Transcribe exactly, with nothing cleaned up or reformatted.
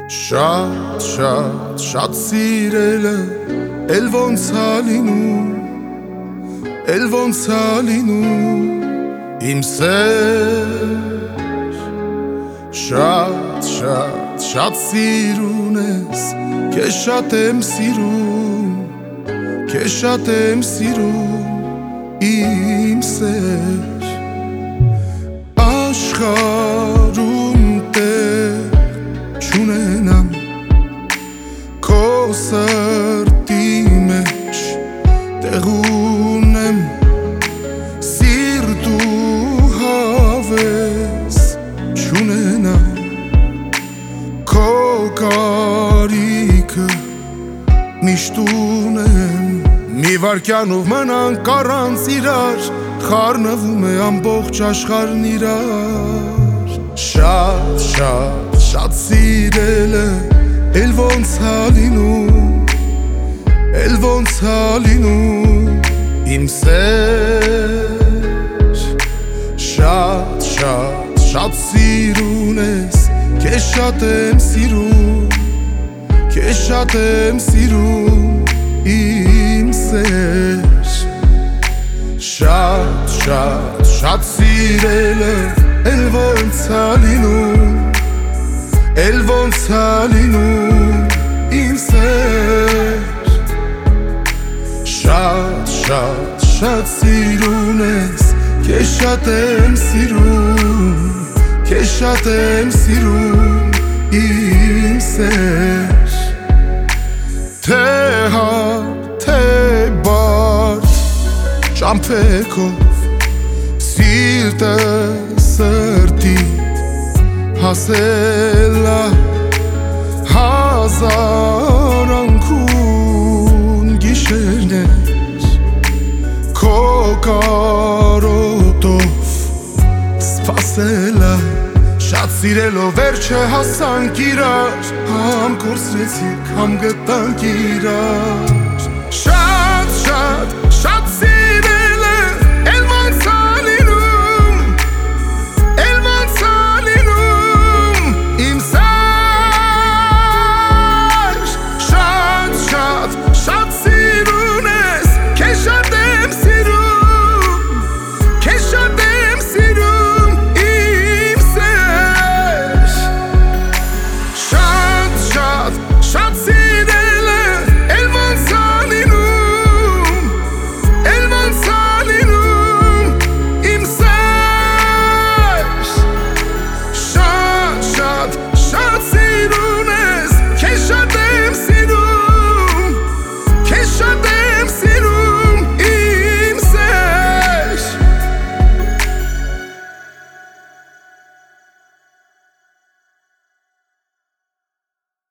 Շատ, շատ, շատ սիրելը էլ ոնց ա լինում, էլ ոնց ա լինում իմ սեր Շատ, շատ, շատ սիրուն ես, քեզ շատ եմ սիրում, քեզ շատ եմ սիրում իմ սեր Աշխարհում տեղ չունենամ քո սրտի մեջ տեղ ունեմ սիրտ ու հավես չունենամ քո կարիքը միշտ ունեմ մի վարքյանով մնանք առանց իրար խառնվում է ամբողջ աշխարհն իրար Շատ, շատ, շատ սիրելը էլ ոնց ա լինում, էլ ոնց ա լինում իմ սեր Շատ, շատ, շատ սիրուն ես, քեզ շատ եմ սիրում, քեզ շատ եմ սիրում իմ սեր Շատ, շատ, շատ սիրելը էլ ոնց ա լինում, էլ ոնց ա լինում իմ սեր Շատ, շատ, շատ սիրուն ես, քեզ շատ եմ սիրում, քեզ շատ եմ սիրում իմ սեր Թե հարթ, թե բարդ Ճամփեքով սիրտը սրտիդ հասել է հազար անկուն գիշերներ Քո կարոտով սպասել է Շատ սիրելով վերջը հասանք իրար Համ կորսրեցինք, համ գտանք իրար Շատ